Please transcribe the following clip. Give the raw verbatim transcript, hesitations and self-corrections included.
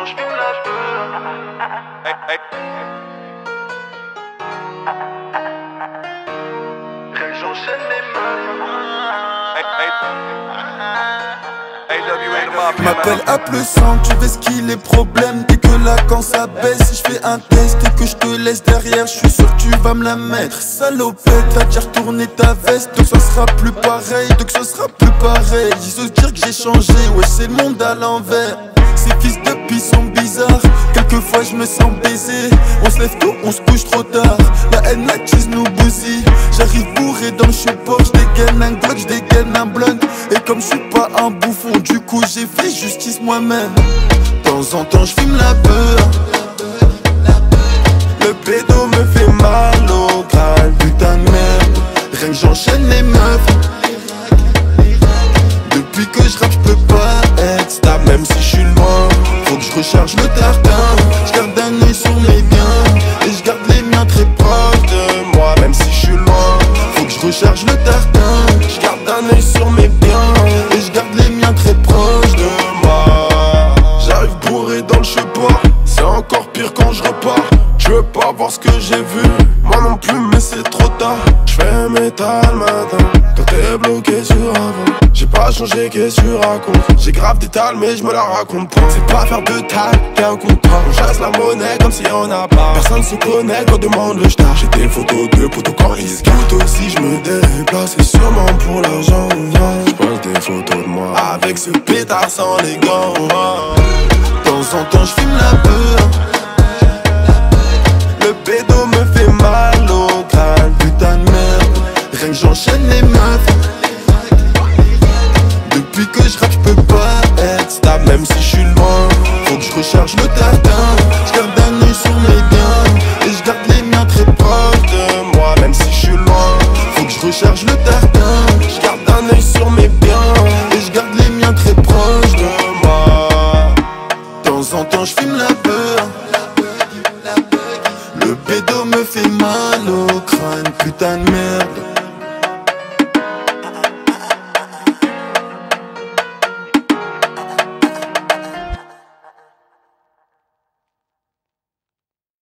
temps je fume la peur. Hey, hey. Rien que j'enchaîne les meufs. Hey, hey. M'appelle à plus cent, tu veux ce qu'il est problème. Dès que là quand ça baisse, si je fais un test et que je te laisse derrière, je suis sûr que tu vas me la mettre. Salopette, t'as déjà retourné ta veste, donc ça sera plus pareil, donc ça sera plus pareil. Ils se dire que j'ai changé, ouais c'est le monde à l'envers. Ces fils de pis sont bizarres, quelquefois je me sens baisé. On se lève tôt, on se couche trop tard. La haine attise nous bousille. J'arrive bourré dans le support, j'dégaine un Glock, j'dégaine un blunt. Et comme je suis pas un bouffon, du coup j'ai fait justice moi-même. De temps en temps j'fume la peur. Le pédo me fait mal au crâne, putain de merde. Rien que j'enchaîne les meufs. Depuis que je rappe j'peux pas être stable, même si je suis loin. Faut que je recharge le tartin. J'garde un œil sur mes biens et je garde les miens très proches de moi, même si je suis loin. Faut que je recharge le tartin. Je garde un œil sur mes biens et je garde les miens très proches de moi. J'arrive bourré dans le chemin, c'est encore pire quand je repars. Je veux pas voir ce que j'ai vu, moi non plus mais c'est trop tard. J'fais métal matin, toi t'es bloqué sur avant. J'ai pas changé, qu'est-ce que tu racontes? J'ai grave des tales mais je me la raconte pas. C'est pas faire de tales, y'a un contrat. On chasse la monnaie comme si on a pas. Personne se connaît quand on demande le star. J'ai des photos de potos quand ils se gâtent. Aussi je me déplace, c'est sûrement pour l'argent. J'pose des photos de moi avec ce pétard sans les gants. De temps en temps j'fume la peur. Le pédo me fait mal au crâne, putain de merde. Rien que j'enchaîne les meufs. Depuis que je rappe j'peux pas être stable, même si je suis loin. Faut que je recharge le tartin. J'garde un œil sur mes biens et je garde les miens très proches de moi, même si je suis loin. Faut que je recharge le tartin. J'garde un œil sur mes biens et je garde les miens très proches de moi. De temps en temps j'fume la peur. Le pédo me fait mal au crâne, putain de merde.